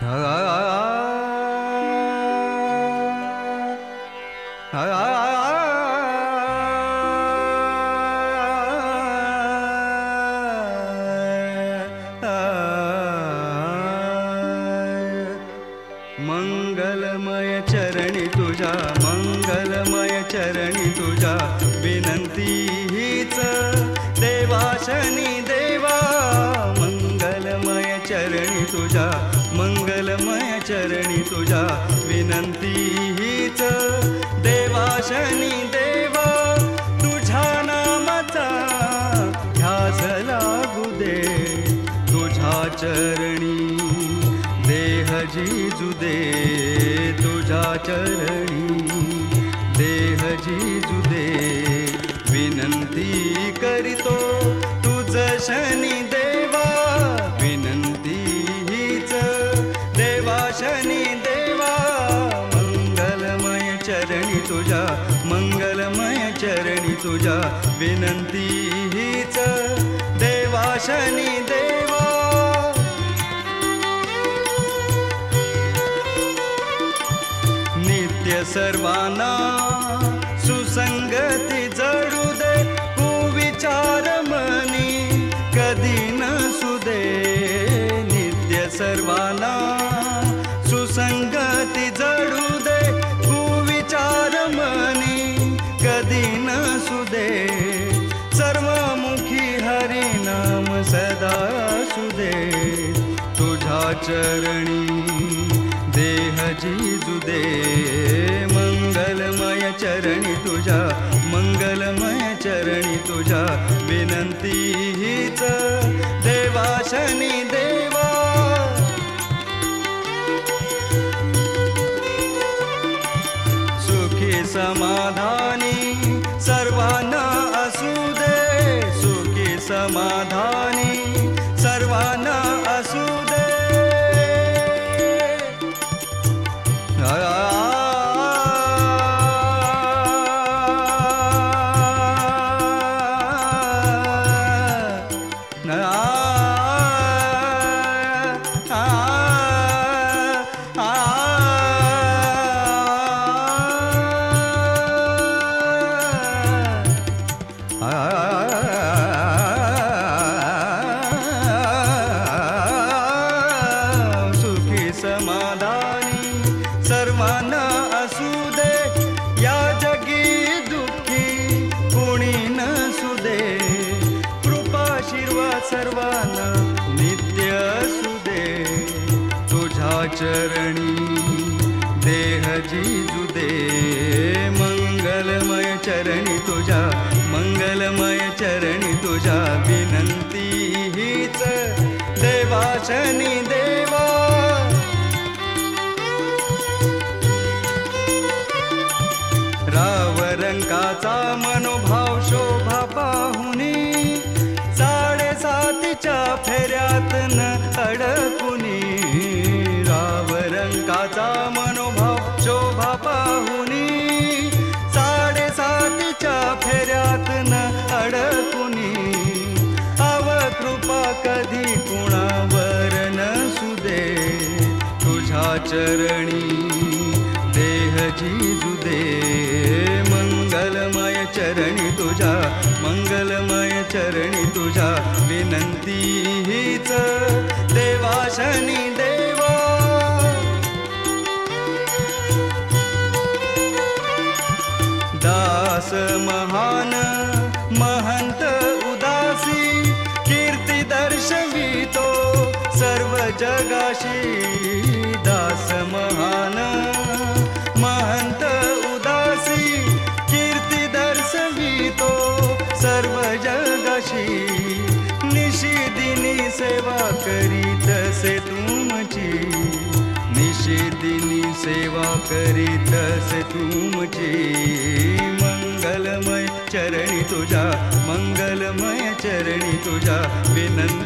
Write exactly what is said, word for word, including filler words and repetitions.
मंगलमय चरणी तुझा, मंगलमय चरणी तुझा विनंती हीच देवाशनी देवा। मंगलमय चरणी तुझा, मंगलमय चरणी तुझा विनंती हीच देवाशनी देवा। तुझ्या नामाचा ध्यास लागू दे, तुझ्या चरणी देह जिजू दे, तुझ्या चरणी देह जिजू दे। विनंती करितो तुझ शनी देवा, विनंती हीच देवा शनी देवा। मंगलमय चरणी तुझा, मंगलमय चरणी तुझा विनंती हीच देवा शनी देवा। नित्य सर्वांना सुसंगती जडू दे, कुविचार मनी कधी नसू दे। नित्य सर्वांना सुसंगती जडू दे, कुविचार मनी कधी नसू दे। सर्वमुखी हरिनाम सदा असू दे, तुझ्या चरणी देह जिजू दे। मंगलमय चरणी तुझा, मंगलमय चरणी तुझा विनंती हीच देवा शनी देवा। सुखी समाधानी सर्वांना असू दे, सुखी समाधानी सर्वांना असू दे। सुखी समाधानी सर्वांना असू दे, या जगी दुःखी कुणी नसू दे। कृपाशीर्वाद सर्वांना नित्य असू दे, तुझ्या चरणी देह जिजू दे। मंगलमय चरणी तुझा, मंगलमय चरणी तुझा विनंती हीच देवा शनी देवा। राव रंगाचा मनोभाव शोभा पाहुनी, साडेसातीच्या फेऱ्यात न अडकुनी। राव रंगाचा मनोभाव शोभा पाहुनी, साडेसातीच्या फेऱ्यात न अडकुनी। अव कृपा कधी कुणावर नसू दे, तुझ्या चरणी देह जिजू दे। मंगलमय चरणी तुझा, मंगलमय चरणी तुझा विनंती हीच देवा शनी देवा। दास महान महंत उदासी, कीर्ती दर्शवितो सर्व जगाशी। दास महान महंत उदासी, कीर्ती दर्शवितो सर्व जगाशी। निशिदिनी सेवा करीत से तुमची, निशिदिनी सेवा करीत से तुमची। मंगलमय चरणी तुझा, मंगलमय चरणी तुझा विनंती